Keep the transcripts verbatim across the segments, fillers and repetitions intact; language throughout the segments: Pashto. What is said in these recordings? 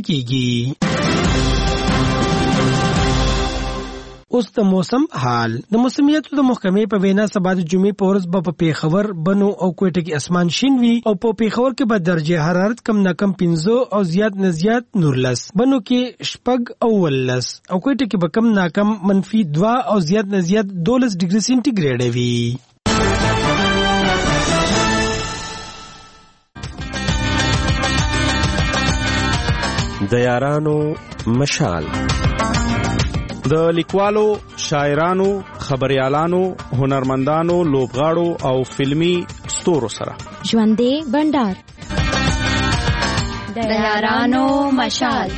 ورکړل کیږي. اوس د موسم حال. د موسمیاتو د محکمې په وینا سبا د جمعې په ورځ به په پیښور، بنو او کوټه کې اسمان شین وي او په پیښور کې به درجه حرارت کم نه کم پنځه او زیات نه زیات نورلس، بنو کې شپږ او ولس او کوټه کې به کم نه کم منفي دوه او زیات نه زیات دولس ډیګري سینټیګریډ وي. د یارانو مشال د لیکوالو، شاعرانو، خبریالانو، هنرمندانو، لوبغاړو او فلمی ستورو سره ژوندې بندر د یارانو مشال.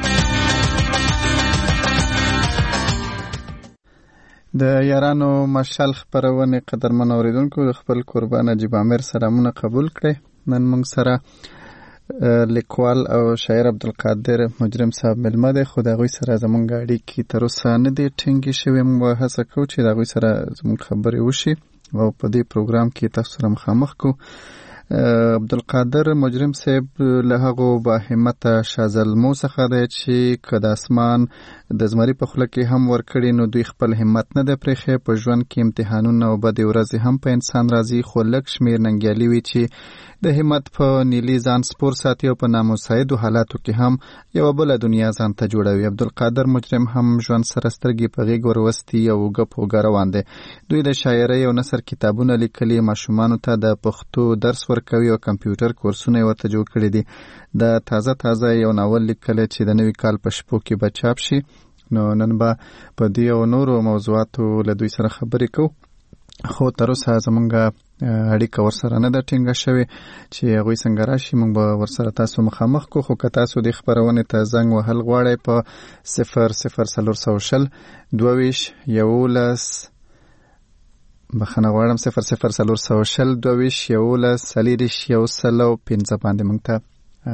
د یارانو مشال خبرونه قدرمن اوریدونکو خپل قربان نجیب عامر سلامونه قبول کړئ. نن موږ سره لیکوال او شاعر عبدالقادر مجرم صاحب ملمه دی، خو د هغوی سره زموږ اړیکې تر اوسه نه دي ټینګې شوې. موږ هڅه کوو چې د هغوی سره زموږ خبرې وشي او په دې پروګرام کې تاسو سره مخامخ کو. عبدالقادر مجرم صاحب له هغو با همته شازلمو څخه دی چې که د اسمان د زمري په خوله کې هم ورکړي نو دوی خپل همت نه دی پرېښی. په ژوند کې امتحانونه او بدې ورځې هم په انسان راځي، خو لږ شمېر ننګیالي وي چې د همت په نیلي ځان سپور ساتي او په نامساعدو حالاتو کې هم یوه بله دنیا ځان ته جوړوي. عبدالقادر مجرم هم ژوند سره سترګې په غېږ وروستي او اوږه په اوږه روان دی. دوی د شاعرۍ او نثر کتابونه لیکلي، ماشومانو ته د پښتو درس ورکوي او کمپیوټر کورسونه یې ورته جوړ کړي دي. د تازه تازه یو ناول لیکلی چې د نوي کال په شپو کې به چاپ شي. نو نن به په دې او نورو موضوعاتو له دوی سره خبرې کوو، خو تر اوسه زمونږ اړیکه ورسره نه ده ټینګه شوې چې هغوی څنګه راشي. موږ به ورسره تاسو مخامخ کو. خو که تاسو د خپرونې ته زنګ وهل غواړئ په صفر صفر څلور سوه شل دوه ویشت یولس بخښنه غواړم صفر صفر څلور سوه شل دوه ویشت یولس څلېرویشت یو سل او پنځه باندې موږ ته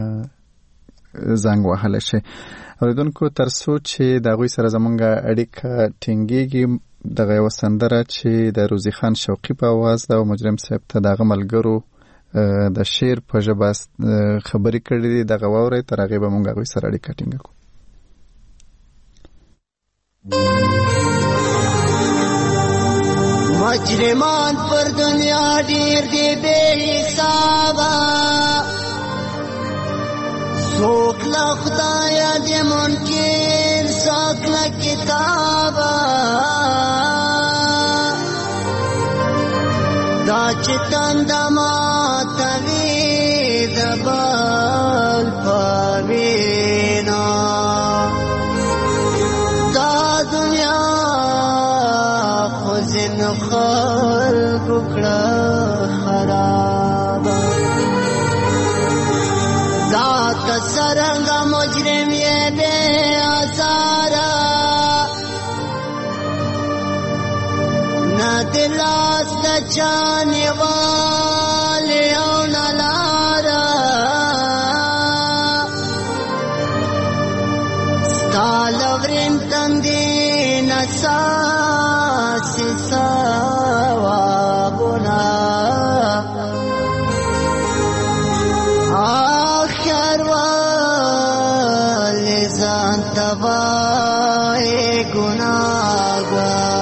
زنګ وهلی شئ. اورېدونکو تر څو چې د هغوی سره زموږ اړیکه ټینګېږي، دغه یوه سندره چې د روزي خان شوقي په اواز ده او مجرم صاحب ته د هغه ملګرو د شعر په ژبه خبرې کړې دي، دغه واورئ. تر هغې به موږ هغوی سره اړیکه ټینګه کړو. مجرمان پر دنیا ډیر دی بے حسابه، څوک له خدایه دی منکر، څوک له کتابه. دا چې تنده ماتوي د بل په وینا، دا دنیا خو ځینو خلکو کړه خرابه. دا که څرنګه مجرم یې بې آزاره، نه د لاس د چا نیوالی او نه لاره، ستا له ورین تندې نه ساسې ثوابونه، آخر ولې ځان ته وایې ګناهګار.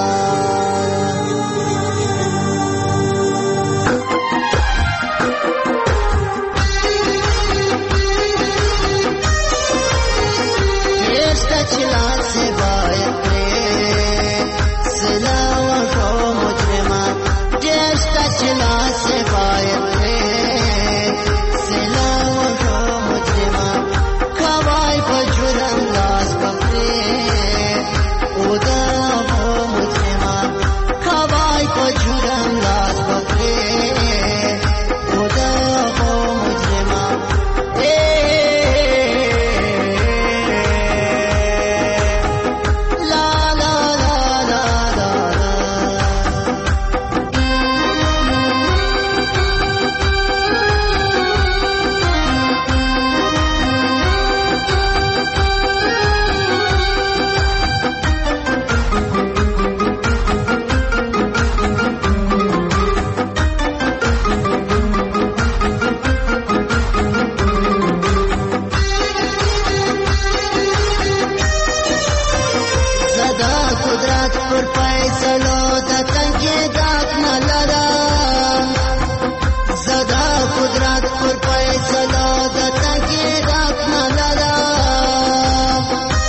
پر فیصلو د تنقیدات نه لرم زدا قدرت پر فیصلو د تنقیدات نه لرم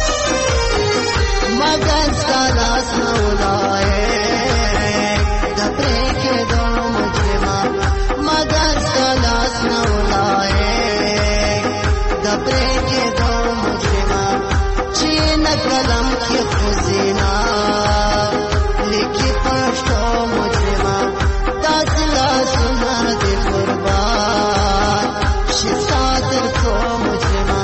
مگر ستا لاس نه ولایق د پرېښېدو مجرمه مگر ستا لاس نه ولایق د پرېښېدو مجرمه چې نه قلم کې خوځینا لیکي پښتو مجرمه داسې لاسونه دې قربان شي ستا تر څو مجرمه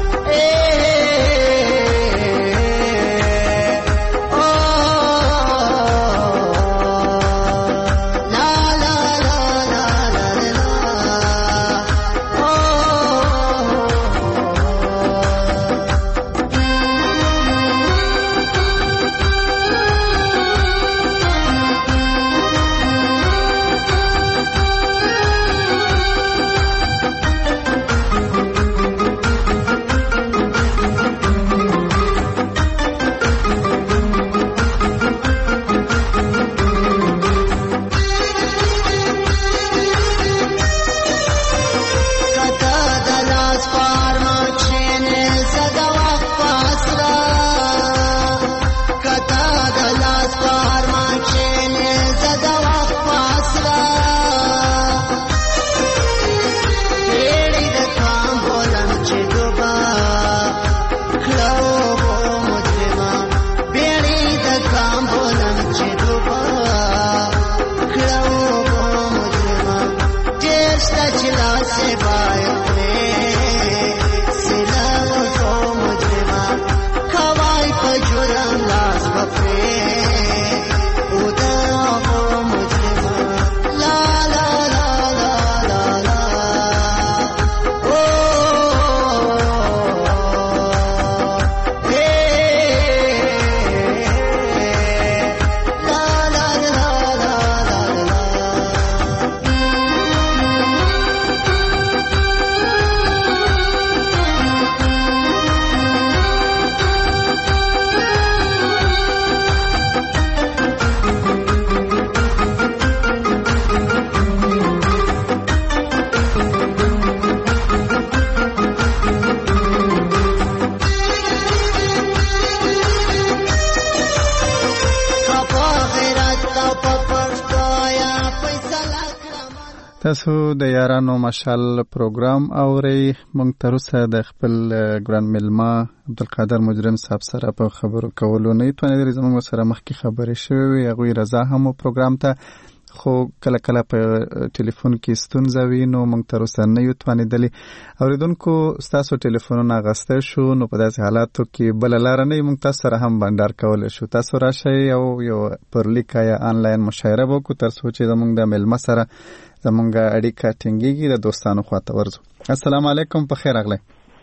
تاسو د یارانو مشال پروګرام اورئ. موږ تر اوسه د خپل ګران ملما عبدالقادر مجرم صاحب سره په خبرو کولو نه توانیدل. زموږ سره مخکې خبرې شوې وي، هغوی رضا هم پروګرام ته، خو کله کله په ټلیفون کې ستونزه وي نو موږ تر اوسه نه یو توانیدلی. اوریدونکو ستاسو ټلیفونونه اخیستی شو، نو په داسې حالاتو کې بله لاره نه وي، موږ تاسو سره هم بانډار کولی شو. تاسو راشئ او یو پر لیکه یا آنلاین مشاعره به وکړو تر څو چې زموږ د ملما سره زمونږ اړیکه ټینګېږي. د دوستانو خواته ورځو. السلام علیکم، په خیر راغلی.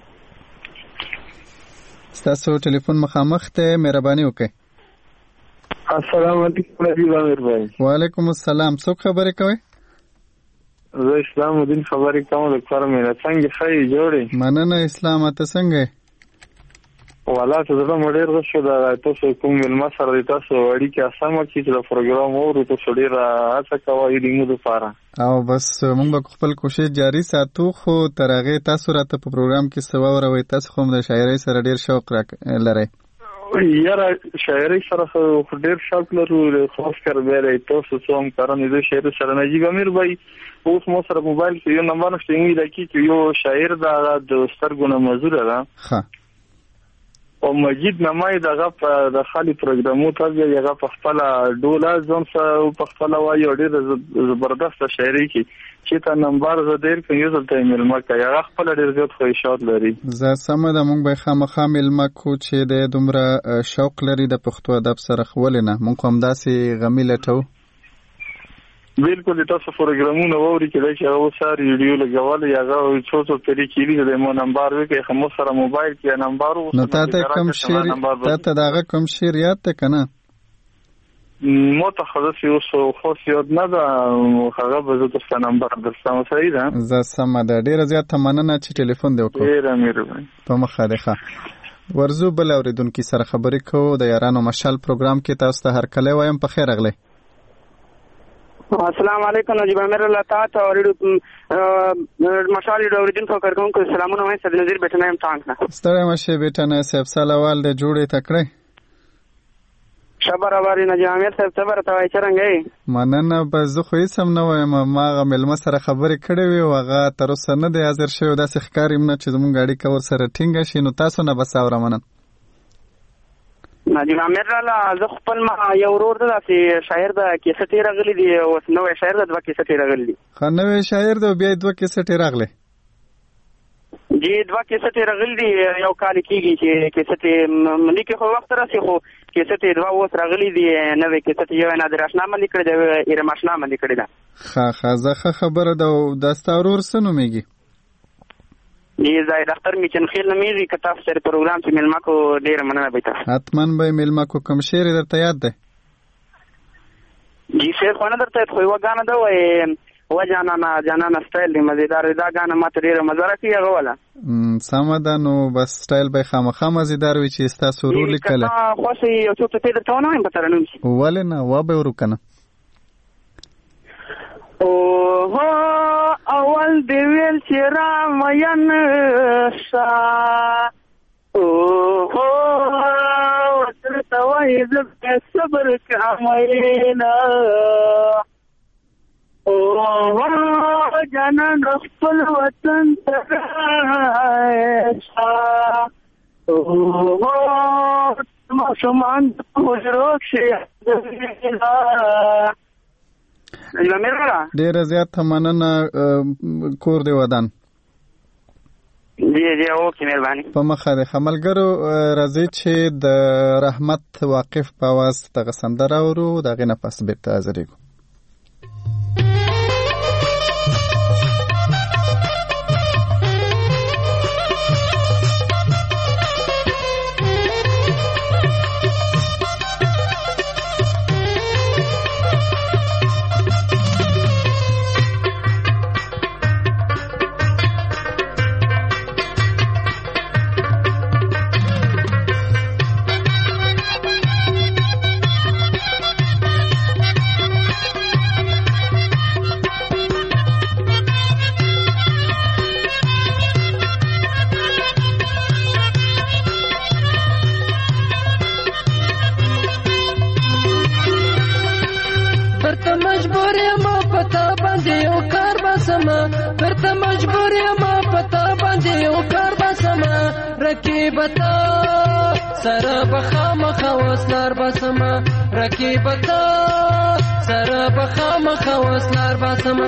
ستاسو ټلیفون مخامخ ته، مهرباني وکړئ. السلام علیکم نبی عامر بھائی. وعلیکم السلام. څوک خبرې کوئ؟ زه اسلام الدین خبرې کوم د کار مې. څنګه ښه جوړې؟ مننه اسلام. ته څنګه؟ والا ته زړه مې ډېر غوښتو د تاسو کوم مېلمه سره د تاسو اړیکې اسانه کړي چې د پروګرام اورو. تاسو ډېره هڅه کوئ د موږ لپاره او بس موږ به خپل کوشش جاري ساتو. خو تر هغې تاسو راته په پروګرام کې څه واوروئ. تاسو خو هم د شاعرۍ سره ډېر شوق لرئ. یاره شاعرۍ سره ډېر شوق لرو، خاص کر بیا د تاسو څو همکاران د شاعر سره نجیب امیر بھائی اوس مو سره موبایل کې یو نمبر نشته انګلیسي کې چې یو شاعر دا د سترګو نه مزوره ده ها او مجید نمای دغه په د خالي پروګرامو ته یغه په خپل ډوله ځون سره په خپل وایي ډېر زبردست شاعرۍ کې چې تا نمبر زه ډېر کوي زلته ملما کوي هغه خپل ډېر زیات خواهشات لري. زه سم ده مونږ به خامخا ملما کو چې د دومره شوق لري د پښتو ادب سره خولنه مونږ هم داسې غمی لټو. بالکل تاسو پروګرامونه ووري کې چې هغه سره ویډیو لګول یا هغه څو څو طریقې لري د مو نمبر وکي خمو سره موبایل کې نمبر او نو تاسو کوم شعر تاسو داغه کوم شعر یاد ته کنه متخصص یو څو خو یاد نه ده هغه به تاسو نمبر درسم صحیح ده. زه سم ده ډیره زیاته مننه چې ټلیفون دی وکړ. ډیره مهرباني. په مخه ده. ورزو بل اوریدونکي سره خبرې کوو. د یارانو مشال پروګرام کې تاسو ته هر کله وایم په خیر راغلی. السلام علیکم. نجیب امیر الله تعالی او مشال اوریدونکو کارکونکو سلامونه وایم. صد نظیر بیٹنه ام تانک نه ستړی مشه بیٹنه صاحب سلوال د جوړې تکړه شبر اواری. نجیب امیر صاحب صبر توای چرنګي مننه. بس زه خو هیڅ هم نه وایم. ما غو ملما سره خبرې کړې وي او هغه تر اوسه نه دی حاضر شوی. داسې ښکاریم نه چې زموږ اړیکه ور سره ټینګه شي. نو تاسو نه بس اورم نن نجیب امیر الله. زه خپل ما یو ورور د داسې شاعر د کیسټ راغلی دی او نوې شاعر د دوه کیسټ راغلی دی. خو نوې شاعر د بیا دوه کیسټ راغلی جی دوه کیسټ راغلی دی. یو کال کېږي چې کیسټ ملي خو وخت راسي خو کیسټ دوه اوس راغلی دی. نوې کیسټ یو نادر آشنا باندې کړی دی ایرم آشنا باندې کړی دی. ښه ښه زه ښه خبره ده. دا ستا ورور څه نومېږي؟ جی زاید اختر میچن خیل نمیږي. که تاسو سره پروګرام چې میلمه کو ډېره مننه به تاسو حتما به میلمه کو. کوم شعر درته یاد دی؟ جی شعر خو نه درته خو یوه ګانه ده وایي و جانانا جانانا سټایل دی مزیدار دی. دا ګانه ماته ډېره مزه راکوي. هغه والا سمه ده. نو بس سټایل به خامخا مزیدار وي چې ستاسو ورور لیکلی. خوښ یو څوک ته درته ونه وایم په ترنم کې. ولې نه وا به ورو که نه. اوهو اول دی ویل چې را مین شه اوهو ورته وایي زه صبر کامینه اوهو جانان خپل وطن ته راشه اوهو ماشومان په حجرو کښې ډیره زیاته مننه. کور دی ودان جی جی اوکې مهرباني په مخه دی. ملګرو راځئ چې د رحمت واقف په اواز دغه سندره اورو. د هغې نه پس بېرته حاضرېږو. رکیبتا سره بخامخ وسلار بسما رکیبتا سره بخامخ وسلار بسما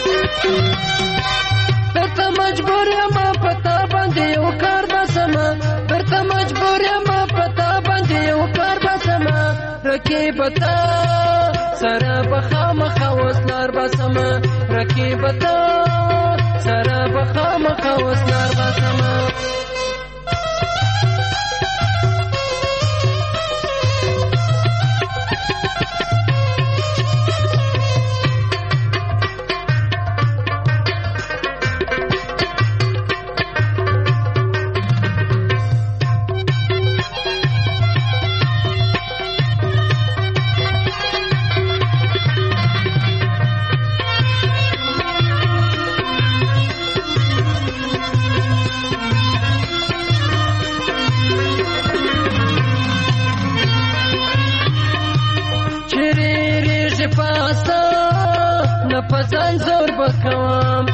پرته مجبور یم پتا باندې یو کار بسما پرته مجبور یم پتا باندې یو کار بسما رکیبتا سره بخامخ وسلار بسما رکیبتا سره بخامخ وسلار بسما پسند زور بکوام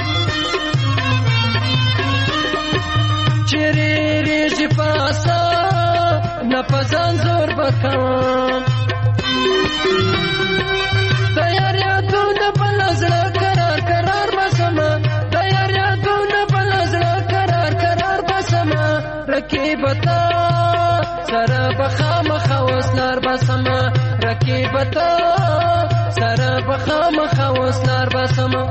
چری ریشی پاسا نپسند زور بکوام تیار یادون بلزر قرار قرار بسما تیار یادون بلزر قرار قرار بسما رکیبتا سر بخام خوصلار بسما رکیبتا سره بخامخ وسلار بسما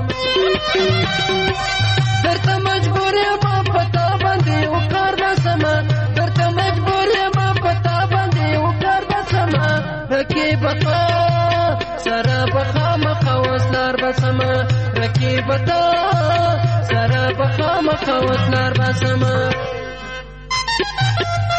درته مجبور یم پتا باندې یو کار بسما درته مجبور یم پتا باندې یو کار بسما رکیبتا سره بخامخ وسلار بسما رکیبتا سره بخامخ وسلار بسما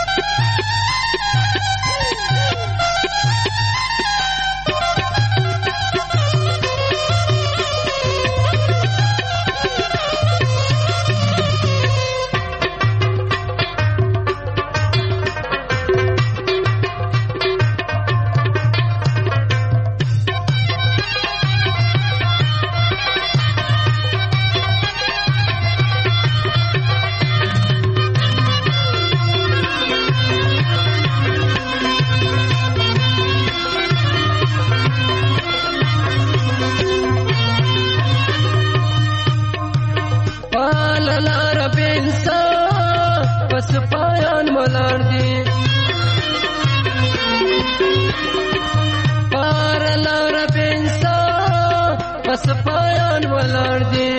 ولاړ دي پار لار بنسا پس پایان ولاړ دي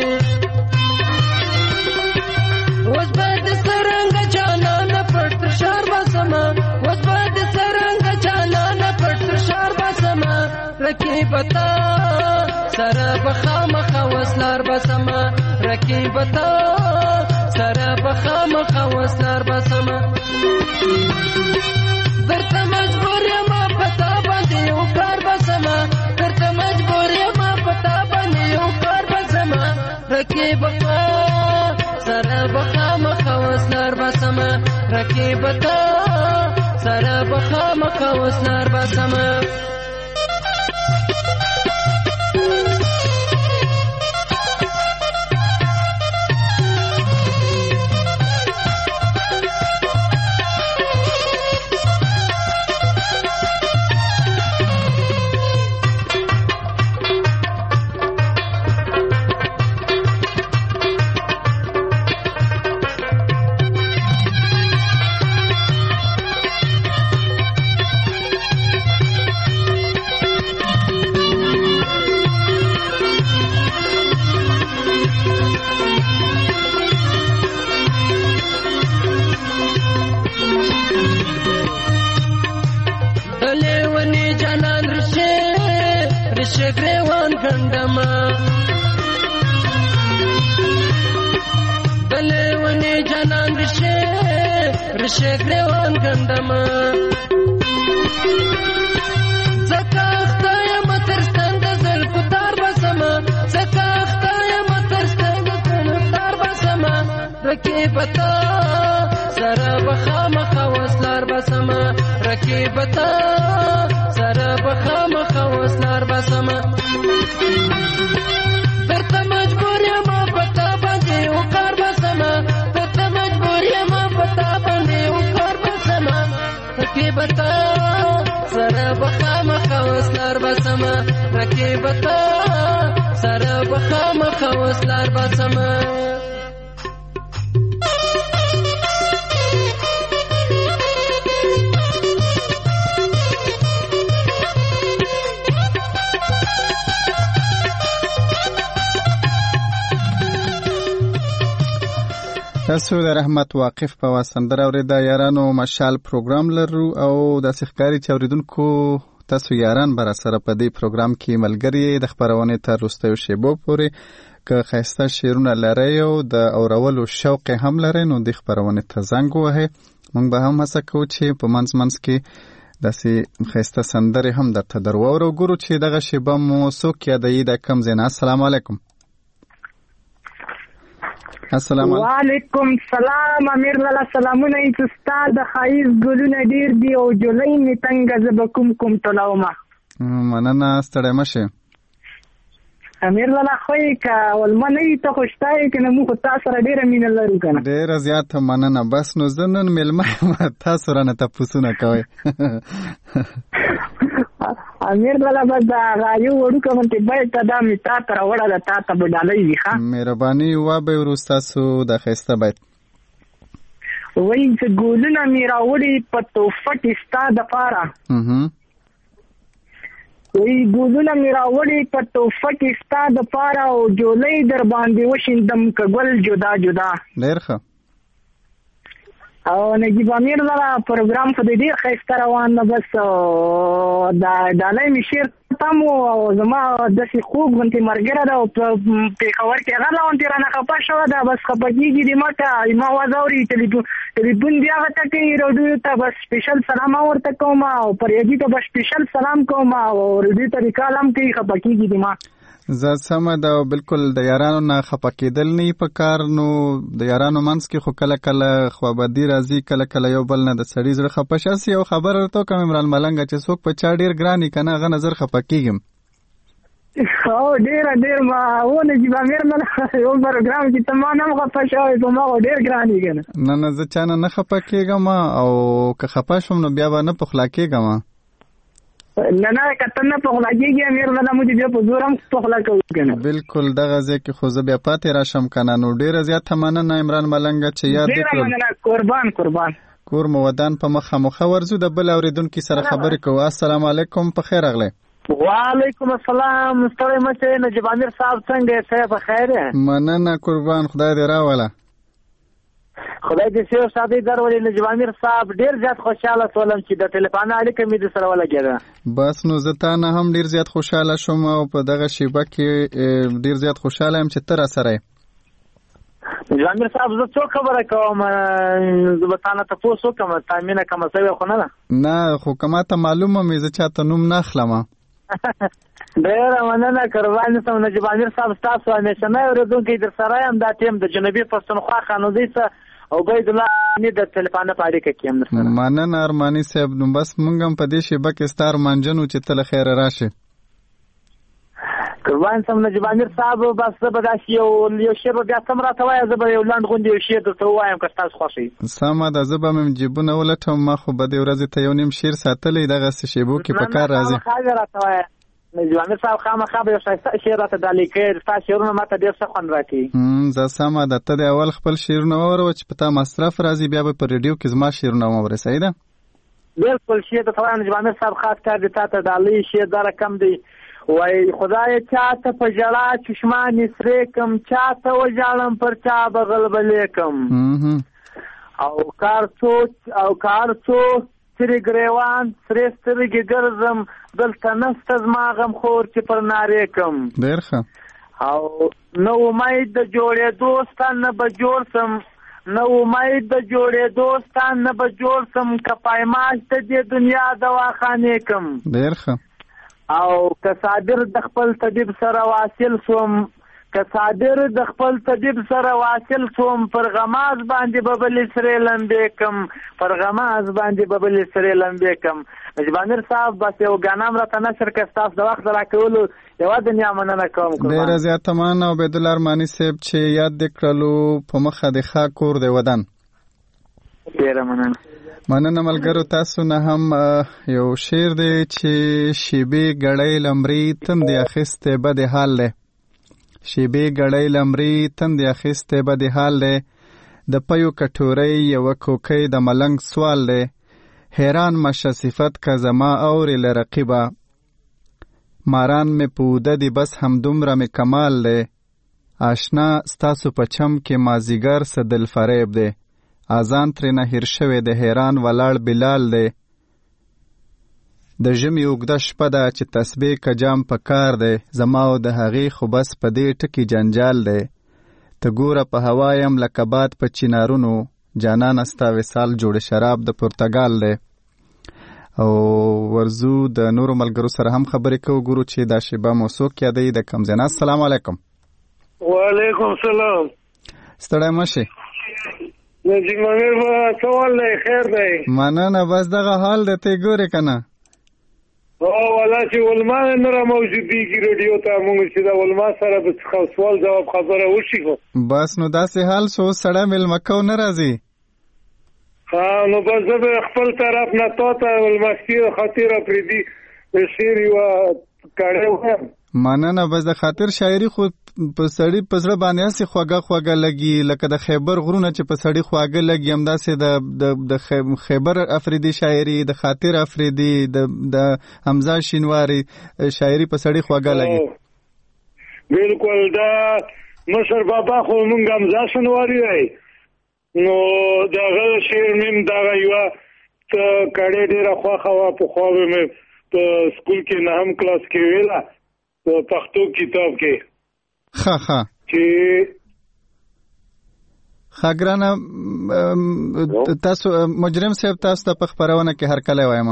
اوس بعد سرنګ جانان پټ شار بسما اوس بعد سرنګ جانان پټ شار بسما رکیبتا سره بخامخ وسلار بسما رکیبتا سره بخامخ وسلار بسما درته مجبور یم پتا باندې یو کار بسما درته مجبور یم پتا باندې یو کار بسما رکیبتا سره بخامخ وسلار بسما رکیبتا سره بخامخ وسلار بسما شګریوان ګندما بلونی جنان رشه رشګریوان ګندما زکه خدای متر ستند زل پتار بسما زکه خدای متر ستند زل پتار بسما رکیبتا سره بخامخ وسلار بسما رکیبتا سره بخامخ وسلار بسما درته مجبور یم پتا باندې وکړ بسما درته مجبور یم پتا باندې وکړ بسما رکیبتا سره بخامخ وسلار بسما رکیبتا سره بخامخ وسلار بسما تاسو د رحمت واقف په واسندره اوریدا یارانو مشال پروګرام لرو او د سخکاری چوریدونکو تاسو یاران بر سره په دې پروګرام کې ملګری د خبرونه تر وروستیو شیبو پورې که خسته شیرونه لري او د اورولو شوق هم لري نو د خبرونه ته زنګ وهه موږ به هم هڅه کوو چې په منځ منځ کې داسې خسته سندره هم درته درو او ګورو چې دغه شیبه مو څوک یادوي د کم زینا. السلام علیکم. السلام علیکم. وعلیکم السلام. امیر لاله سلامونه ای استاد د خایز ګلونه ډیر دی او جولای می تنګ زبکم کوم تلاومه مننه ستړی مشه امیر لاله خوې کا ولمنې ته خوشتای کنه مو خو تاسو سره ډیر مینه لرو کنه ډیر زیات مننه بس نو زنن ملمه تاسو رانه تاسو نه کوي امیر لاله بس دا غایو وړو کوم ته به ته دا می تا تر وړه د تا ته بدالې وی ښا مهرباني و به ورستاسو د خسته بیت وای چې ګولونه می راوړي په توفه کې ستا د پاره اها وی ګولونه می راوړي په توفه کې ستا د پاره او جولای در باندې وشیندم کګل جدا جدا ډیر ښه او نجیب امیر لاله پروګرام په دې ډیر ښه روان نه بس دا دالای می شیر تاسو او زما د سي خوب غنتی مرګره دا په خبر کې هغه لون تیر نه خپه شو دا بس خپګیږي د ماته ما وځوري ټلیفون ټلیفون بیا وته کې روډیو ته بس سپیشل سلام ورته کوم او پر یدي ته بس سپیشل سلام کوم او روډیو ته کلام کې خپګیږي د ما زه سم دا بالکل د یارانو نه خپکیدل نه په کار نو د یارانو منځ کې خو کله کله خوابدي راځي کله کله یو بل نه د سړي زړه خپشاسي او خبر ورته کوم عمران ملنګ چې څوک په چا ډیر ګرانی کنه غ نظر خپکیږم او ډیر ډیر ما ونه چې امیر نه یو پروګرام چې تمام خپشاوي په ما ډیر ګرانی کنه نه نه زه چانه نه خپکیږم او که خپشم نو بیا به نه پخلا کېږم نه نه کتنه په خلاګي امیر نه مو دې په زورم په خلا کوي کنه بالکل دغه ځکه خو زه بیا پاتې راشم کنه نو ډیر زیات مننه عمران ملنګ چې یاد دې کړم ډیر مننه قربان قربان کور مو ودان په مخه مخه ورزو د بل اوریدونکو سره خبرې کوو. السلام علیکم، په خیر راغلی. وعلیکم السلام، ستړی مشه. نجیب امیر صاحب څنګه یې؟ په خیر یې؟ مننه قربان، خدای دې راوله. خدای دې سیو ساده درولې. نجیب امیر صاحب ډیر زیات خوشاله شوم چې د ټلیفون اړیکه مې د سره ولګېده. بس نو زه تا نه هم ډیر زیات خوشاله شوم او په دغه شیبه کې ډیر زیات خوشاله یم چې ته راسره یې. نجیب امیر صاحب زه څو خبره کوم، زه به تا نه تپوس وکړم، تا مینه کمه سوې خو نه ده؟ نه خو که ما ته معلومه مې زه چاته نوم نه اخلم. ډېره مننه قربان شم. نجیب امیر صاحب ستاسو همیشنی اورېدونکی در سره یم. دا ټیم د جنوبي پښتونخوا خانودۍ څخه عبید الله انی د ټلیفون په اړیکه کې هم در سره. مننه ارماني صاحب. نو بس موږ هم په دې شیبه کې ستا ارمانجن چې ته له خیره راشې. قربان شم نجیب امیر صاحب. بس زه به داسې یو یو شعر به بیا څه م راته وایه، زه به یو لنډ غوندې یو شعر درته ووایم که ستاسو خوښ وي. سمه ده، زه به مې جیبونه ولټوم. ما خو به دې ورځې ته یو نیم شعر ساتلی، دغسې شیبو کې په کار راځي. خامخا راته وایه نجیب امیر صاحب، خامخا به یو ښایسته شعر راته ډالۍ کوې. ستا شعرونه ما ته ډېر ښه خوند راکوي. زه سمه ده، ته د اول خپل شعرونه واوروه چې په تا مصرف راځي، بیا به په ریډیو کې زما شعرونه واورې. صحیح ده؟ بلکل شعر درته وایم نجیب امیر صاحب، خاص کار دې تا ته ډالۍ شعر دا رقم دی. وای خدای چاته په ژړا چشمانې سرې کم، چاته وژاړم پر چا به غلبلې کم. او کار څو او کار څو سرې ګریوان سرې سترګې ګرځم، دلته نسته زما غم خور چې پر نارې کم. ډېر ښه. او نه امید د جوړېدو ستا نه به جوړ سم، نه امید د جوړېدو ستا نه به جوړ سم، که پایمال ته دې دنیا دواخانې کم. ډېر ښه. او که صابر د خپل طبیب سره واصل شوم، که صابر د خپل طبیب سره واصل شوم، پر غماز باندې به بلې سرې لمبې کم، پر غماز باندې به بلې سرې لمبې کم. نجیب امیر صاحب بس یو ګانا هم راته نشر کړه، ستاسو د وخت د راکولو یوه دنیا مننه کوم. ډېره زیاته مننه عبیدالله ارماني صاحب چې یاد دې کړلو په مخه د ښه کور د ودان. ډېره مننه. مننه ملګرو. تاسو نه هم یو شعر دی چې شیبې ګړۍ لمري تندې اخیستی بد حال دی، شیبې ګړۍ لمري تندې اخیستی بد حال دی، د پیو کټورۍ یوه کوکۍ د ملنګ سوال دی، حیران مشه صفت که زما اورې له رقیبه، ماران مې په اوده دي بس همدومره مې کمال دی، آشنا ستاسو په چم کې مازیګر څه دل فریب دی، آزان ترېنه هیر شوی د حیران ولاړ بلال دی، د ژمي اوږده شپه ده چې تسبیح که جام په کار دی، زما او د هغې خو بس په دې ټکي جنجال دی، ته ګوره په هوا یم لکه باد په چینارونو، جانانه ستا وصال جوړ شراب د پرتګال دی. او ورزو د نورو ملګرو سره هم خبرې کوو، ګورو چې دا شیبه مو څوک یادوي د کوم ځای نه. السلام علیکم. وعلیکم سلام. ستړی مه شې. نجیب امیر به سوال دی، خیر دی؟ مننه. بس دغه حال دی، ته ګورې که نه؟ او والا چې علما نه را موجودېږي ریډیو ته، موږ چې د علما سره به سوال ځواب خبره وشي. بس نو داسې حال شو، سړی میلمه کو نه راځي. ها نو بس زه به خپل طرف نه تا ته علماستي خاطره پرېږدي شعر یوه کړی ویم. مننه. بس د خاطر شاعري خو په سړي په زړه باندې هسې خوږه خوږه لګي، لکه د خیبر غرونه چې په سړي خواږه لګي، همداسې د خیبر افریدي شاعري، د خاطر افریدي، د حمزه شینواري شاعري په سړي خوږه لګي. بالکل. دا مشر بابا خو مونږ حمزه شینواري دی، نو دغه شعر مې دغه یوه کړې ډېره خوښه وه، پخوا به مې په سکول کې نهم کلاس کې ویله په پښتو کتاب کې. ښه ښه چې ښه ګرانه تاسو مجرم صاحب تاسو ته په خپرونه کې هرکلی وایم.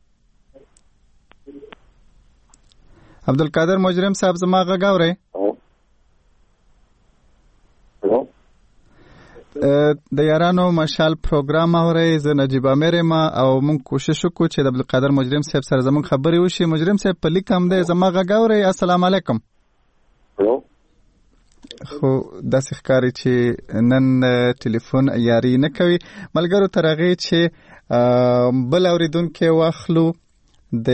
عبدالقادر مجرم صاحب زما غږ اورئ؟ د یارانو مشال پروګرام اورئ؟ زه نجیب امیر یم او موږ کوشش وکړو چې د عبدالقادر مجرم صاحب سره زموږ خبرې وشي. مجرم صاحب په لیک هم دی، زما غږ اورئ؟ السلام علیکم. خو داسې ښکاري چې نن ټلیفون یاري نه کوي. ملګرو تر هغې چې بل اورېدونکی واخلو، د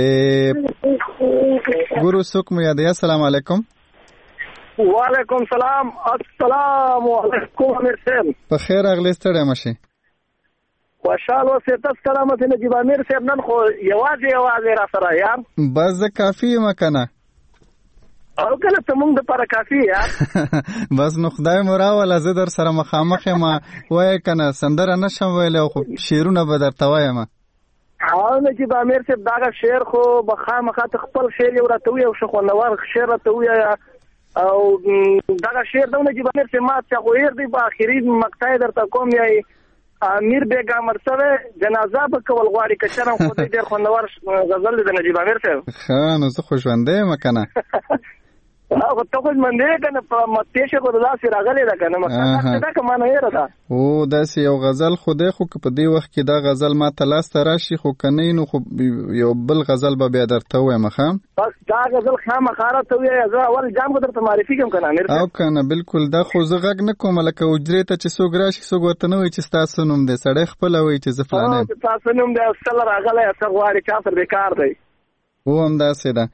ګورو څوک مو یادوي. السلام علیکم. وعلیکم سلام. السلام علیکم امیر صاحب. په خیر راغلی، ستړی مه شئ. خوشحال اوسې. تاسو سلامت نجیب امیر صاحب، نن خو یوازې یوازې را سره یار. بس زه کافي یم که نه؟ او کله ته مونږ دپاره کافي یار. بس نو خدای مو راوله، زه در سره مخامخ یم. وایه که نه سندره نه شم ویلی، خو شعرونه به درته وایم. او نجیب امیر صاحب دغه شعر خو به خامخا ته خپل شعر یو راته ووایه، ښه خوندور شعر راته ووایه. او دغه شعر د نجیب امیر صاحب ما څه خو هېر دی، په آخري مقطع یې درته کوم. یایي امیر بیګا مړ شوی، جنازه به کول غواړي که چرم. خو دی ډېر خوندور غزل دی د نجیب امیر صاحب. ښه نو زه خو ژوندی یم که نه؟ خو ته خو ژوندی یې که نه، په پیښه خو د داسې راغلې ده که نه، مقصد ده که ما نه هېره ده. او داسې یو غزل خو دی، خو که په دې وخت کې دا غزل ما ته لاسته راشي، خو که نه نو خو یو بل غزل به بیا درته ووایم. ښه بس دا غزل خامخا راته ووایه، زه اول جام خو درته معرفي کړم که نه امیر صاحب. او که نه بالکل. دا خو زه غږ نه کوم لکه حجرې ته چې څوک راشي څوک ورته نه وایي چې ستا څه نوم دی، سړی خپله وایي چې زه فلانی یم. ستا څه نوم دی، سله راغلی څه غواړي، چا سره بېکار دی. او همداسې ده.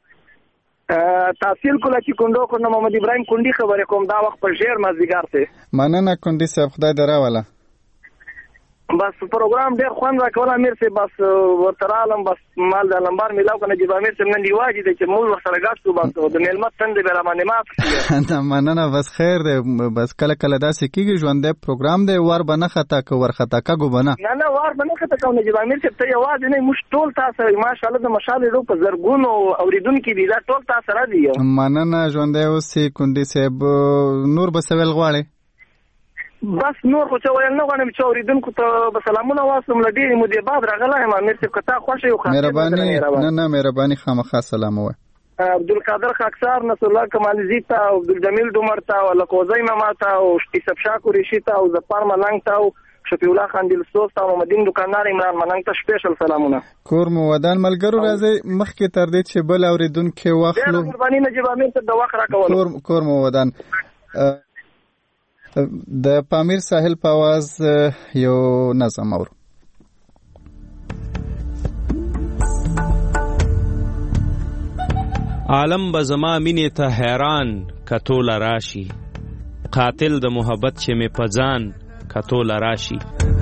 تحصیل کوله چې کونډو کونډه محمد ابراهیم کونډي خبرې کوم دا وخت په ژیر مازدیګر دی. مننه کونډي صاحب، خدای دې راوله. بس پروګرام ډېر خوند راکول امیر صاحب. بس ورته رالم، بس مال د لمبار میلاو که نجیب امیر صاحب نن رواج دی چې موږ ورسره ګډ شو، بس د میلمه تندې به راباندې مات کړي. مننه، بس خیر دی. بس کله کله داسې کېږي، ژوندی پروګرام دی، ور به نه خطا که ورخطا کږو به نه. نه نه ور به نه خطا کوو نجیب امیر صاحب، ته یوازې نه، موږ ټول تا سره ماشاءالله د مشال ریډیو په زرګونو اورېدونکي دي، دا ټول تا سره دي. مننه، ژوندی اوسې کونډي صاحب. نور به څه ویل غواړې؟ بس نور خو څه ویل نه غواړم، چې اورېدونکو ته به سلامونه واستم. له ډېرې مودې بعد راغلی یم امیر صاحب، که تا خوښه یو مهرباني. نه نه مهرباني، خامخا سلام ووایه. عبدالقادر خاکسار، نصرالله کمالزي ته، او عبدالجمیل ډومر ته، او لکوزی ماما ته، او یوسف شاه قریشي ته، او ظفر ملنګ ته، او شفیع الله خان دلسوز ته، او محمدین دکاندار عمران ملنګ ته سپیشل سلامونه. کور مو ودان. ملګرو راځئ مخکې تر دې چې بل اورېدونکی واخلو. ډېره مهرباني نجیب امیر صاحب د وخت راکولو. کور مو ودان. د پامیر ساحل په आवाज یو نظم اورو. عالم به زما مینې ته حیران کتوله راشي، قاتل د محبت چې مې په ځان کتوله راشي.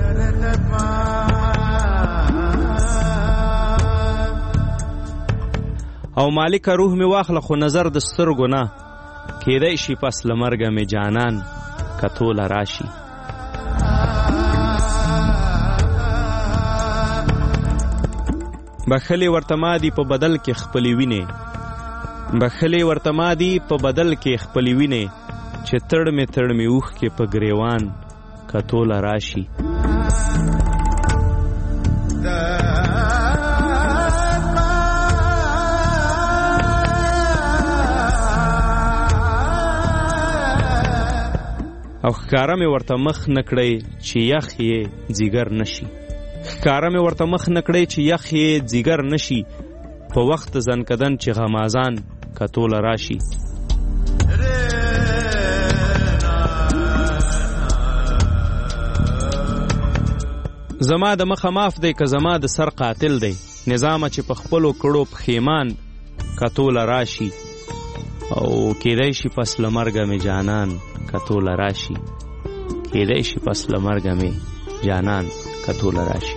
او مالک روح مې واخله خو نظر د سترګو نه، کېدی شي پس له مرګه مې جانان کتوله راشي. بخلې ورته مادي په بدل کې خپلې وینې، بخلې ورته مادي په بدل کې خپلې وینې، چې تړ مې تړ مې اوښکې په ګریوان کتوله راشي. او ښکاره مې ورته مخ نه کړی چې یخ یې ځیګر نشي، ښکاره مې ورته مخ نه کړی چې یخ یې ځیګر نشي، په وخت زنکدن چې غمازان کتوله راشي. زما د مخه معاف دی که زما د سر قاتل دی، نظامه چې په خپلو کړو پښیمان کتوله راشي. او کېدی شي پس له مرګه مې جانان کتوله راشي، کېدی شي پس له مرګه مې جانان کتوله راشي.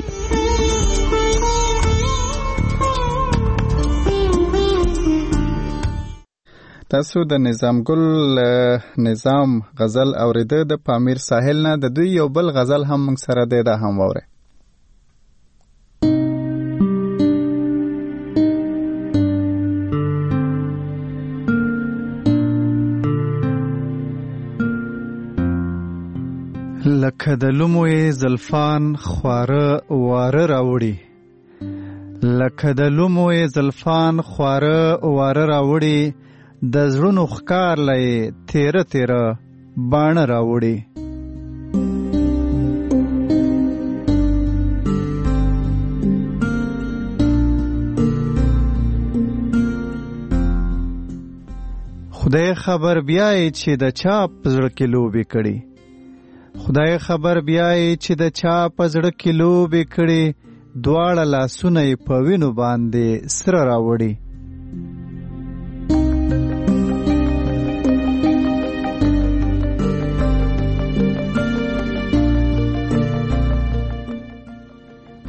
تاسو د نظام ګل نظام غزل اوریده د پامیر ساحل نه. د دوی یو بل غزل هم موږ سره دی، دا هم واورئ. لکه د لوموی زلفان خواره واره راوړي، لکه د لوموی زلفان خواره واره راوړي، د زړونو ښکار لای تیره تیره باڼه راوړي. خدای خبر بیای چې د چا په زړه کې لوبې کړي، خدای خبر بیای چې د چا په زړه کې لوبې کړي، دواړه لاسونه یې په وینو باندې سره راوړي.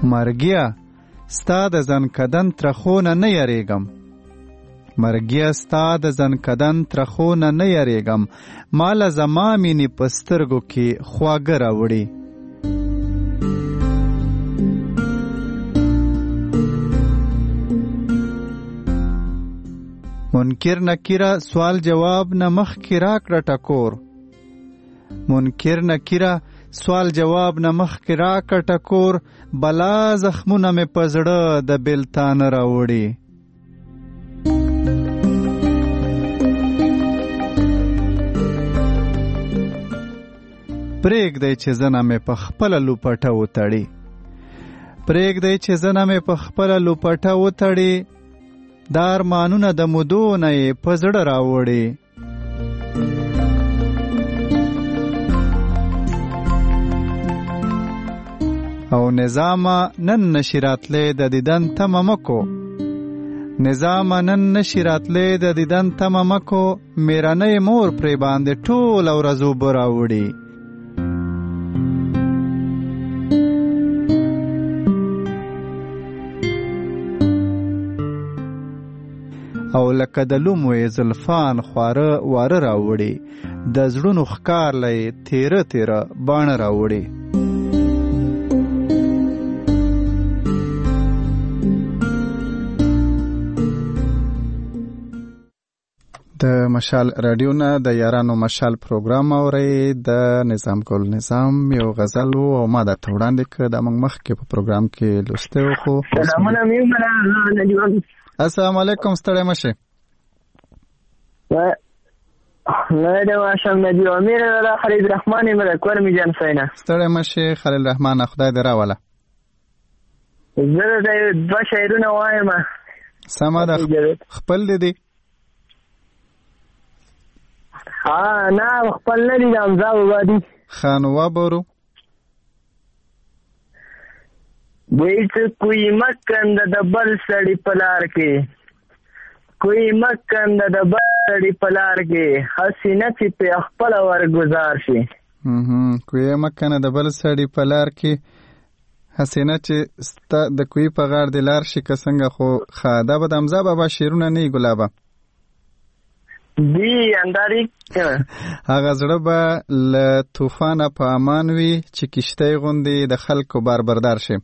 مرګیا ستا د زنکدن ترخونه نه یریږم مرګیا ستا د زنکدن ترخونه نه یریږم ماله زما مینې په سترګو کې خواږه راوړي منکر نکیره سوال جواب نه مخکې راکړه ټکور منکر نکیره سوال جواب نه مخکې راکړه ټکور بلا زخمونه مې په زړه د بېلتانه راوړي پرېږدی چې زنه مې په خپله لوپټه وتړي پرېږدی چې زنه مې په خپله لوپټه وتړي دا ارمانونه د مودو نه یې په زړه راوړي او نظامه نن نشي راتلی د دیدن تمه مکو نظامه نن نشي راتلی د دیدن تمه مکو میرنۍ مور پرې باندې ټوله ورځ اوبه راوړي او لکه د لومو یې زلفان خواره واره راوړي د زړونو ښکار له یې تیره تیره باڼه راوړي د مشال رادیو نه د یارانو مشال پروګرام اورئ د نظام ګل نظام یو غزل و او ما درته وړاندې کړه دا موږ مخکې په پروګرام کې لوستی خو سلامونه مې ومنه نجیب السلام علیکم ستړی مشې نه د ماشم نجیب امیر دا خلیل رحمان یم د کور مې جان سینه ستړی مشې خلیل رحمان خدای دې راوله زه د دوه شعرونه وایم سمه ده خپل دې دي ها نه خپل نه دي د حمزه بابا دي ښه نو وبورو بیت کوئی مکند د بل سړی پلار کې کوئی مکند د بل سړی پلار کې حسینه چې په خپل ور گزار شي هم کوئی مکند د بل سړی پلار کې حسینه چې ستا د کوئی په غار د لار شي که څنګه خو ښه دا به د حمزه بابا شعرونه نه ګلابه دی انداري هغه زړه به له طوفانه په امان وي چې کشتۍ غوندې د خلکو بار بردار شي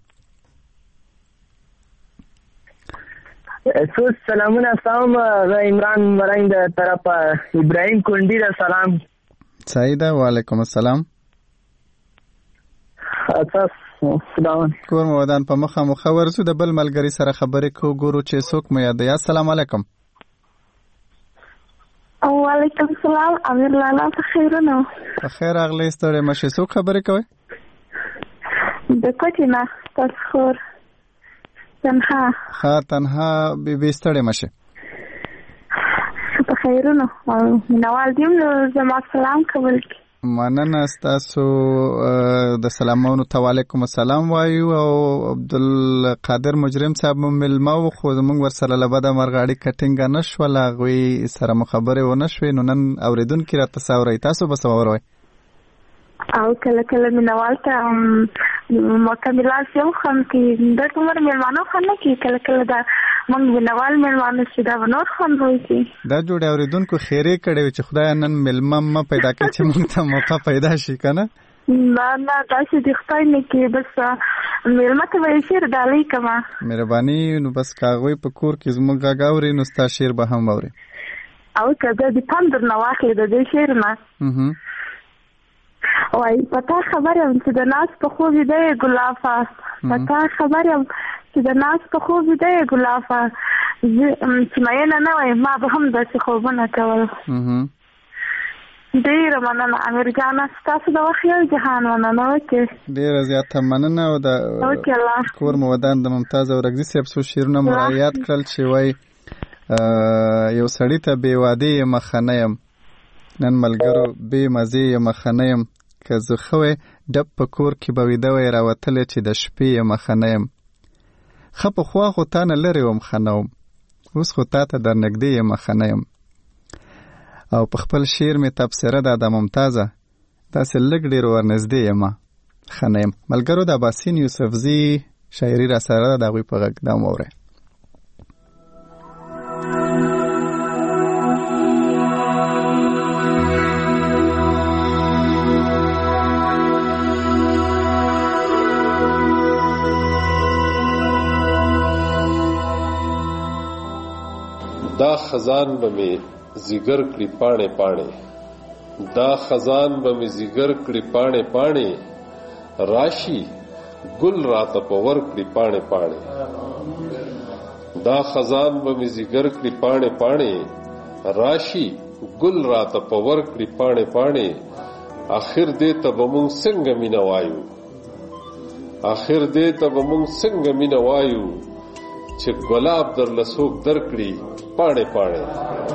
سوز سلامونه سلام عمران مرنګ د طرفه ابراهیم کندی د سلام سعیده وعلیکم السلام اساس سلام کور مو ودان په مخه مخه ورسو د بل ملګری سره خبرې کو ګورو چې څوک مو یاد یا السلام علیکم وعلیکم السلام امیر لالا په خیرونو په خیر اغلی ستړی مشې څوک خبرې کوي د کوټې نه تاسو خور تنها ها تنها بی بی ستړی مشې په خیرونو نوال دیم زما سلام قبول کی مننه ستاسو د سلامونو ته وعلیکم السلام وایو او عبدالقادر مجرم صاحب مو ملمه و خو زموږ ورسره له بده مرغه اړیکه ټینګه نه شوله هغوی سره مو خبرې ونه شوې نو نن اورېدونکي راته څه اورئ تاسو به څه واوروئ او کله کله مینوال ته مکملات یم خم کې د عمر مېلمانه خو نه کې کله کله دا موږ مینوال مېلمانه چې دا نور خوند وایي دا جوړې اورېدونکو خیرې کړې چې خدای نن مېلمه مه پیدا کړي چې موږ ته موقع پیدا شي که نه نه نه داسې د خدای نه کې بس مېلمه ته به یې شعر ډالۍ کړمه مهرباني نو بس که هغوی په کور کې زموږ غږ اوري نو ستا شعر به هم اوري او که زه د پند درنه واخلې د دې شعر نه وای پتا خبر یم چې د ناز په خوب دی ګلافه پتا خبر یم چې د ناز په خوب دی ګلافه چې مې نه نه وای ما به هم داسې خوبونه کول ډېره مننه امیر جان ستاسو د وخت یو جهان مننه وکړې ډېره زیاته مننه او د کور مو ودان د ممتاز اورکزي صاحب څو شعرونه مو رایاد کړل چې وای یو سړي ته بې وادې یم ښه نه یم نن ملګرو بې مزې یم ښه نه یم که زه ښه وی ډب په کور کې به ویده وی راوتلی چې د شپې یم ښه نه یم ښه پخوا خو تا نه لرې وم ښه نه وم اوس خو تا ته در نږدې یم ښه نه یم او په خپل شعر مې تبصره ده د ممتازه داسې لږ ډېر ورنږدې یم ښه نه یم ملګرو د اباسین یوسفزي شاعري را سره ده، د هغوی په غږ دا واورئ. دا خزان به می زیګر کړي پاڼې پاڼې، دا خزان به می زیګر کړي پاڼې پاڼې، راشي ګل راته پور کړي پاڼې پاڼې. دا خزان به می زیګر کړي پاڼې پاڼې، راشي ګل راته پور کړي پاڼې پاڼې. اخر دې ته به مونږ څنګه مینه وایو، اخر دې ته به مونږ څنګه مینه وایو، چې ګلاب در لسوک در کړي پاڼې پاڼې.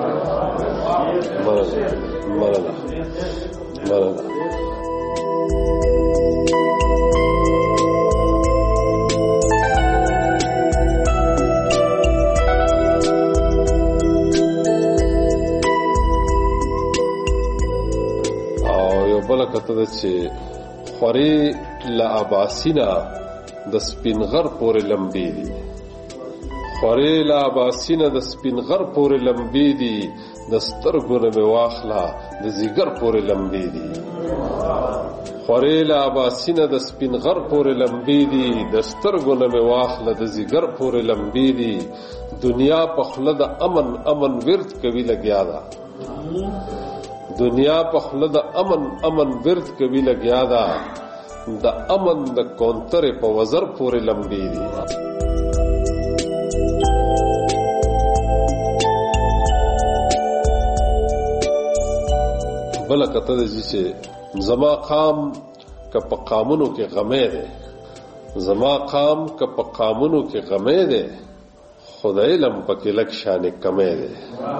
مننه مننه مننه. او یو بله کته ده چې خورې له اباسینه د سپین غر پورې لمبې دي، خورې له اباسینه د سپین غر پورې لمبې دي، د سترګو نه مې واخله د ځیګر پورې لمبې دي. خورې له اباسینه د سپین غر پورې لمبې دي، د سترګو نه مې واخله د ځیګر پورې لمبې دي. دنیا په خوله د امن امن ورد کوي لګیا ده، دنیا په خوله د امن امن ورد کوي لګیا ده، د امن د کونترې په وزر پورې لمبې دي. بله کته ده چې زما قام که په قامونو کې غمې ده، زما قام که په قامونو کې غمې ده، خود علم پکې لږ شانې کمې ده.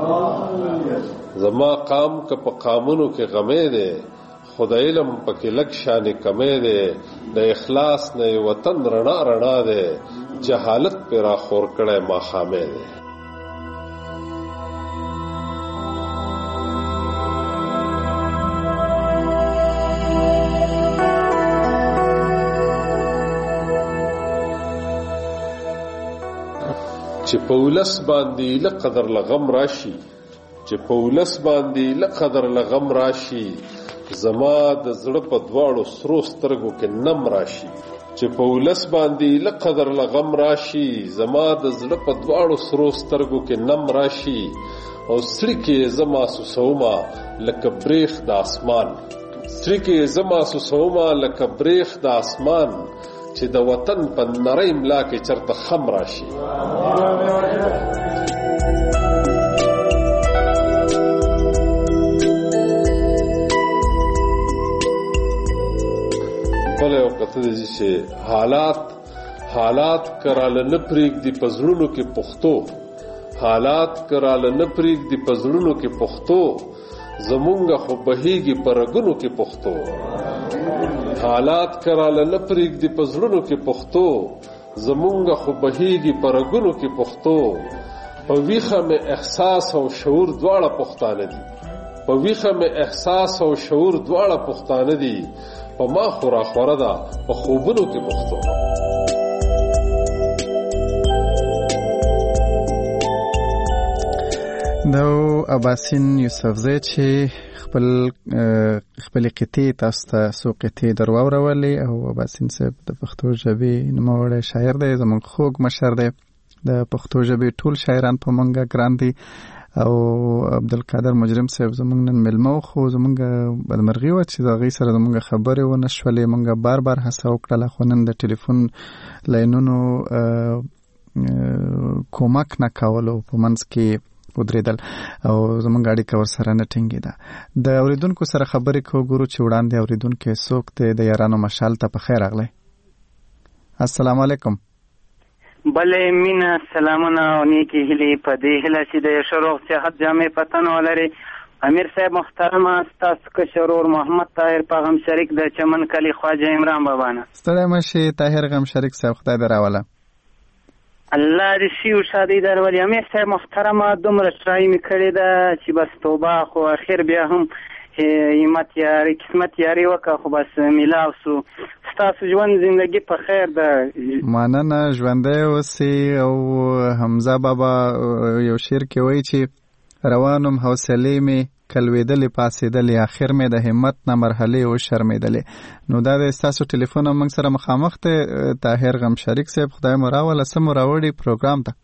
زما قام که په قامونو کې غمې ده، خود علم پکې لږ شانې کمې ده. د اخلاص نه وطن رڼا رڼا ده، جهالت پې را خور کړی ماښامې ده. چې په ولس باندې لقدر لغم راشي، چې په ولس باندې لقدر لغم راشي، زما د زړه په دواړو سرو سترګو کې نم راشي. چې په ولس باندې لقدر لغم راشي، زما د زړه په دواړو سرو سترګو کې نم راشي. او سړي کې زما سوسوما لکه بریخ د اسمان، سړي کې زما سوسوما لکه بریخ د اسمان، چې د وطن په نری ملا کې چرته خم راشي. بله یو کته ده چې حالات حالات کراله نه پرېږدي په زړونو کې پښتو، حالات کراله نه پرېږدي په زړونو کې پښتو، زمونږ خو بهیږي په رګونو کې پښتو. حالات کراله نه پرېږدي په زړونو کې پښتو، زمونږ خو بهیږي په رګونو کې پښتو. په ویښه مې احساس او شعور دواړه پښتانه دي، په ویښه مې احساس او شعور دواړه پښتانه دي. په ما خورا خوره ده په خوبونو کې پښتو. دا اباسین یوسفزی چې خپل خپل قطعې تاسو ته څو قطعې در واورولې. او اباسین صاحب د پښتو ژبې نوموړی شاعر دی، زموږ خوږ مشر دی. د پښتو ژبې ټول شاعران په مونږه ګران دي. او عبدالقادر مجرم صاحب زمونږ نن مېلمه و، خو زمونږ بدمرغي وه چې د هغوی سره زمونږ خبرې ونه شولې. مونږ بار بار هڅه وکړله، خو نن د ټلیفون لاینونو کومک نه کولو په منځ کې ودرېدل او زمونږ اړیکه ورسره نه ټینګېده. د اورېدونکو سره خبرې کوو، ګورو چې وړاندې اورېدونکی څوک دی. د یارانو مشال ته په خیر راغلی. السلام علیکم. بله مینه سلامونه او نیکی هیلې په دې هیله چې د ښه روغ صحت جامې په تن ولري. امیر صاحب محترمه، ستاسو کشر ورور محمد طاهر په غم شریک د چمن کلي خواجه عمران بابا نه. ستړی مه شې طاهر غم شریک صاحب، خدای دې راوله. الله دې ښي او ښادۍ درولي. امیر صاحب محترمه، دومره ټرای مې کړې ده چې بس توبه، خو اخر بیا هم چې همت یاري قسمت یاري وکړه خو بس میلاو سو. ستاسو ژوند زندگی په خیر ده. مننه، ژوندی اوسئ. او حمزه بابا یو شعر کې وایي چې روانم حوصلې مې کلوېدلې پاسېدلې، آخر مې د همت نه مرحلې وشرمېدلې. نو دا د ستاسو ټلیفون موږ سره مخامخ دی طاهر غم شریک صاحب. خدای مو راوله، څه مو راوړي پروګرام ته؟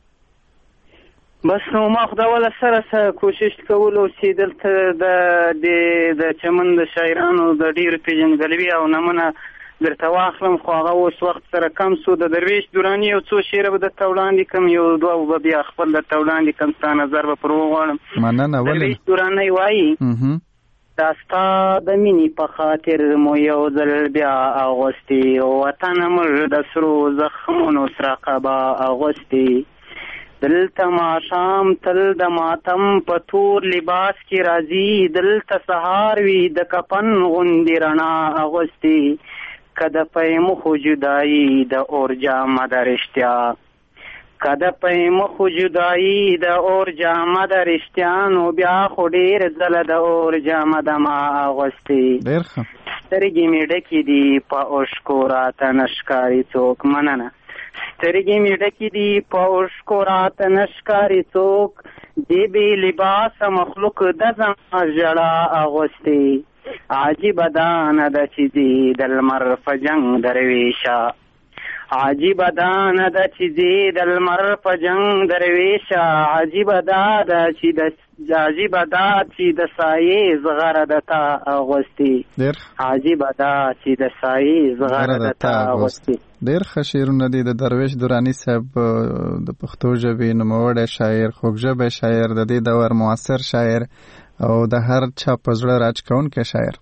بس نو ما خداوله سره سره کوشش کولو چې دلته د د چمن د شاعرانو د ډېر پېژندګلوي او نمونه درته واخلم، خو هغه اوس وخت سره کم سو. د درویش دراني یو څو شعره به درته وړاندې کړم، یو دوه به بیا خپل درته وړاندې کړم، ستا نظر به پر وغواړم. مننه. ولې؟ درویش دراني وایي دا ستا د مینې په خاطر مو یو ځل بیا اغوستې، وطن مړ د سرو زخمونو سره قبا اغوستې. دلته ماښام تل د ماتم په تور لباس کې راځي، دلته سهار وي د کفن غوندې رڼا اغوستې. که د پیمو خو جدایي د اور جامه د رښتیا، که د پیمو خو جدایي د اور جامه د رښتیا، نو بیا خو ډېر ځله د اور جامه د ما اغوستې. ډېر ښه. سترګې مې ډکې دي په اوښکو راته نه ښکاري څوک. مننه. سترګې مې ډکې دي په اوښکو راته نه ښکاري څوک، دې بې لباسه مخلوق د زما ژړا اغوستې. عجیبه دا نه ده چې دې د لمر په جنګ درویشه، عجیبه دا نه ده چې دې د لمر په جنګ درویشه، عجیبه دا ده چې د عجیبه دا چې د سایې زغره د تا اغوستې. عجیبه دا چې د سایې زغره د تا اغوستې. ډېر ښه شعرونه دي د درویش دراني صاحب، د پښتو ژبې نوموړی شاعر، خوږژبی شاعر، د دې دور معاصر شاعر او د هر چا په زړه راج کوونکی شاعر.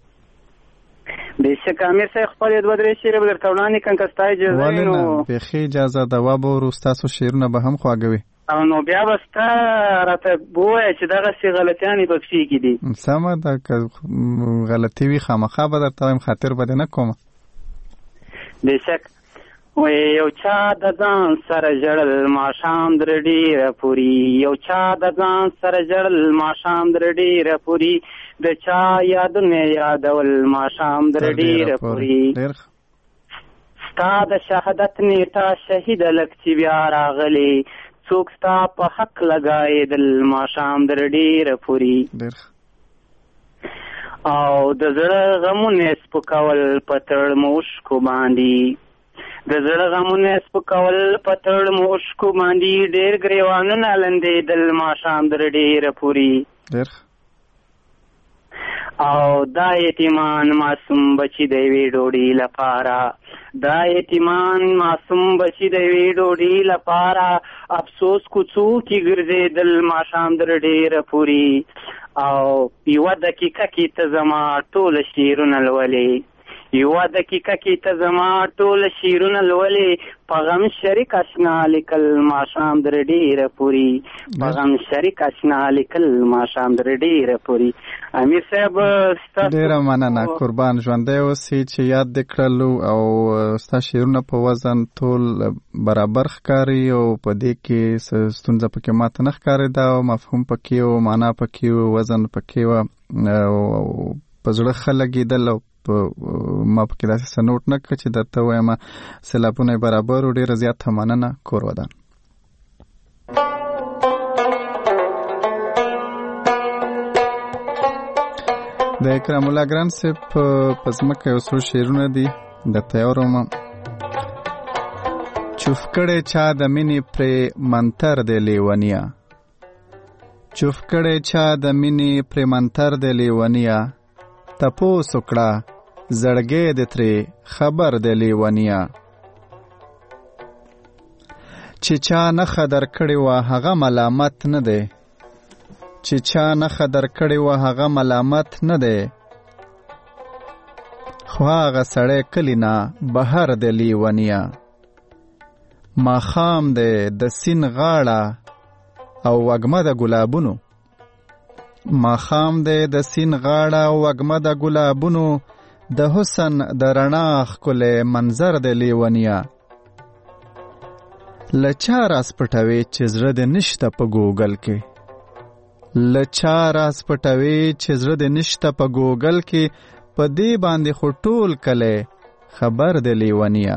بېشکه امیر صاحب خپلې دوه درې شعرې به درته وړاندې کړم که ستا اجازه وي. نو ولې نه، بیخي اجازه ده، وبورو ستاسو شعرونه به هم خواږه وي. او نو بیا به ستا راته ووایه چې دغسې غلطیانې پکښې کې دي. سمه ده، که غلطي وي خامخا به درته وایم، خاطر به دې نه کومه. بېشک. وی یو چا د ځان سره ژړل ماښام در ډېره پوري، یو چا د ځان سره ژړل ماښام در ډېره پوري، د چا یادونه یادول ماښام در ډېره پوري. ستا د شهادت نیټه شهیده لږ چې بیا راغلی، څوک ستا په حق لګایېدل ماښام در ډېره پوري. او د زړه غمونه سپکول په تړ موشکو باندې، د زړه غمونه سپکول په تړ موشکو باندې، ډېر ګریوانونه لندېدل ماښام در ډېره پوري. او دا یتیمان معصوم بچي د یوې ډوډۍ لپاره، دا یتیمان معصوم بچي د یوې ډوډۍ لپاره، افسوس کوڅو کې ګرځېدل ماښام در ډېره پوري. او یوه دقیقه کې ته زما ټوله شعرونه لولې، یوه دقیقه کې ته زما ټوله شعرونه لولې، په غم شریک اشنا لیکل ماښام در ډېره پوري، په غم شریک اشنا لیکل ماښام در ډېره پوري. امیر صاحب ډېره مننه، قربان ژوندی اوسئ چې یاد دې کړلو. او ستا شعرونه په وزن ټول برابر ښکاري او په دې کې ستونزه پکې ماته نه ښکارېده، او مفهوم پکې و، معنا پکې و، وزن پکې و، او په زړه ښه لګېدل. او ما پکې داسې څه نوټ نه کړه چې درته ووایم سېلابونه یې برابر و. ډېره زیاته مننه. کور ودان. د اکرام الله ګران صاحب په ځمکه یو څو شعرونه دي درته یوروم. چوف کړی چا د مینې پرې منتر دی لیونیا، چوف کړی چا د مینې پرې منتر دی لیونیا، تپوس وکړه زړګی د ترې خبر د لیونیا، چې چا نښه در کړې وه هغه ملامت نه دی، چې چا نښه در کړې وه هغه ملامت نه دی، خو هغه سړی کلي نه بهر د لیونیا، ماښام دی د سیند غاړه او وږمه د ګلابونو، ماښام دی د سیند غاړه او وږمه د ګلابونو، د حسن د رڼا ښکلی منظر د لیونیا، له چا راز پټوي چې زړه دې نشته په ګوګل کې، لچا راز پټوي چې زړه د نشته په ګوګل کې په دې باندې خو ټول کله خبر د لیونیا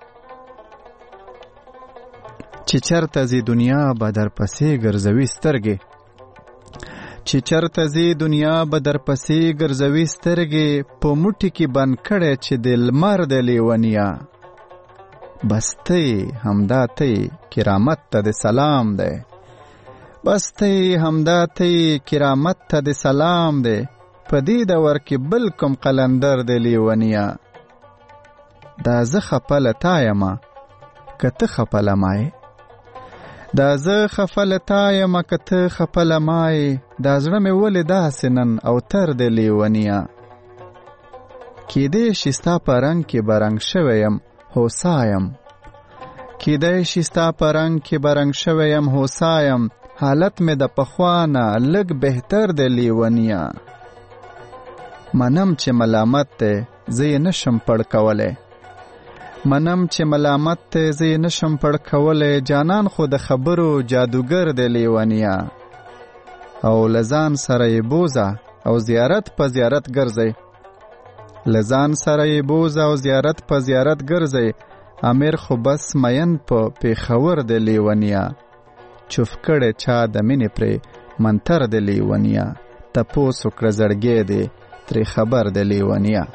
چې چرته زی دنیا به در پسې ګرځوي سترګې چې چرته زی دنیا به در پسې ګرځوي سترګې په موټي کې بند کړی چې د لمر د لیونیا بس ته همدا ته کرامت ته د سلام دی بس ته همدا ته کرامت ته د سلام دی په دې دور کې بل کوم قلندر د لیونیا دا زه خپله تا یمه که ته خپله مای دا زه خپله تا یمه که ته خپله مای دا زړه مې ولې داسې نن او تر د لیونیا کیدای شي ستا په رنګ کې به رنګ شوی یم هوسا یم کیدای شي ستا په رنګ کې به رنګ شوی یم هوسا یم حالت مې د پخوا نه لږ بهتر د لیونیا منم چې ملامت دی زه یې نشم پړ کولی منم چې ملامت دی زه یې نشم پړ کولی جانان خو د خبرو جادوګر د لیونیا او لزان سره یې بوزه او زیارت په زیارت ګرځئ لزان سره یې بوزه او زیارت په زیارت ګرځئ امیر خو بس مین په پیښور د لیونیا چوف کړی چا د مینې پرې منتر د لیونیا تپوس وکړه زړګی دی ترې خبر د لیونیا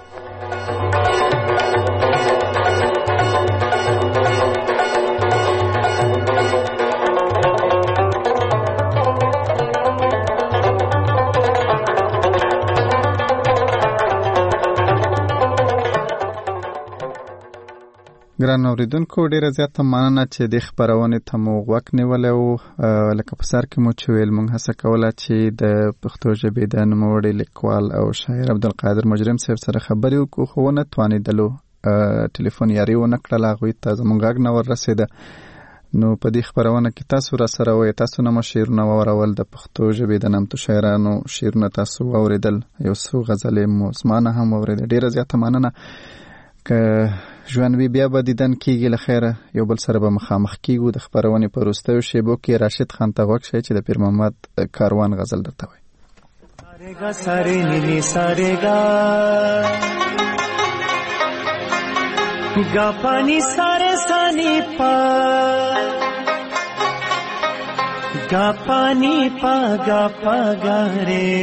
ګران اوریدونکو ډیره زیاته مننه چې د خبرونې ته مو غوږ نیولی و لکه په سر کې مو چې ویل موږ هڅه کوله چې د پښتو ژبې د نوموړي لیکوال او شاعر عبدالقادر مجرم صاحب سره خبرې وکړو خو ونه توانېدلو ټلیفون یاري ونه کړله هغوی ته زموږ غږ نه وررسېده نو په دې خبرونه کې تاسو را سره وایي تاسو نه مو شعرونه واورول د پښتو ژبې د نامتو شاعرانو شعرونه تاسو واورېدل یو څو غزلې مو زما نه هم واورېدل ډیره زیاته مننه که ژوند وي بیا به دیدن کېږي له خیره یو بل سره به مخامخ کېږو د خپرونې په وروستیو شیبو کې راشد خان ته غوږ شئ چې د پیر محمد کاروان غزل درته وایي سارېګا سارې نیلي سارېګا گا پانی سارے سانی پا گا پانی پا گا پا گا رے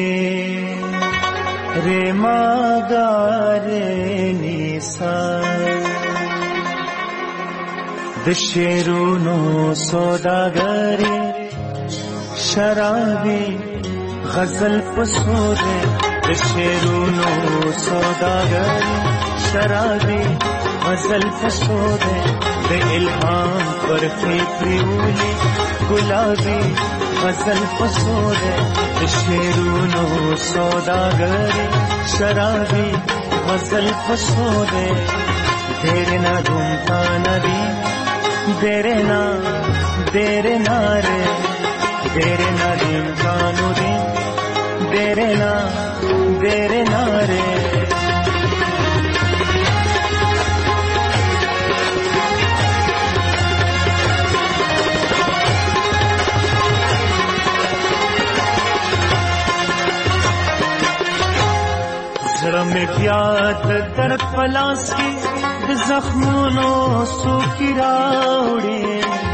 رے ما گا رے نیسا دشیرونو سوداگری شرابی غزل پسودے دشیرونو سوداگری شرابی غزل پسودے دے الہام پر فکریولی گلابی غزل پسودے شیرونو سوداگری شرابی غزل پسودے دیرے نہ گھومتا ندی دیرے نہ دیرے نہ رے دیرے نہ دین کانو دین دیرے نہ دیرے نہ رے میں پیاد درد پلاس کی زخمونو سو کی راوڑے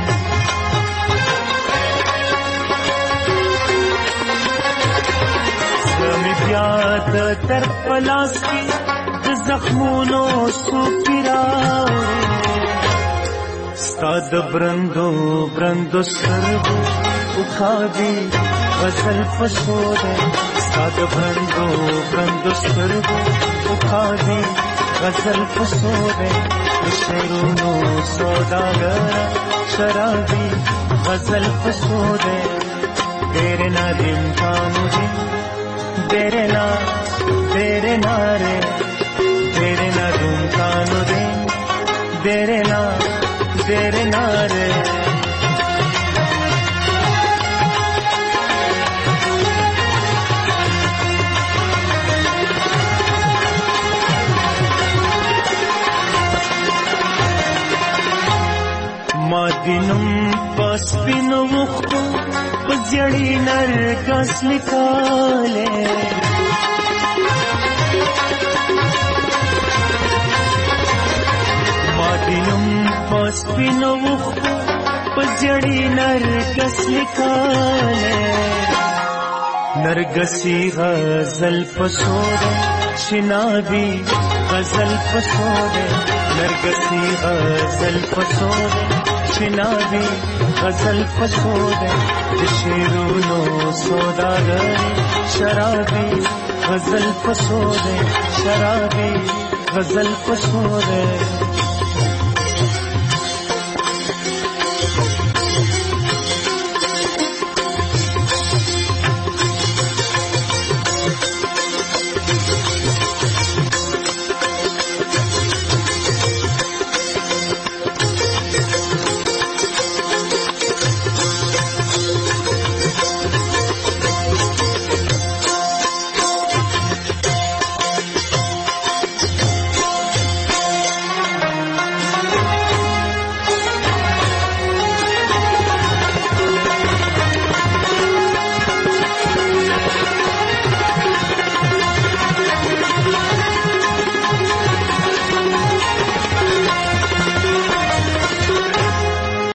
میں پیاد درد پلاس کی زخمونو سو کی راوڑے ستاد برندو برندو سرگو اکھادی غزل پسودے ساد برندو برندو سرگو اکھادی غزل پسودے شیرونو سوداگر شرابی غزل پسودے دیرے نا دن کانو دن دیرے نا دیرے نا رے دیرے نا دن کانو دن دیرے نا دیرے نا رے دینو دینم پس پینو وختو پزیړی نرګس لیکاله ما دینم پس پینو وختو پزیړی نرګس لیکاله نرګسی غزل پسوده شنابی غزل پسوده نرګسی غزل پسوده شنابی غزل پسوده شیرونو سوداګر شرابی غزل پسوده شرابی غزل پسوده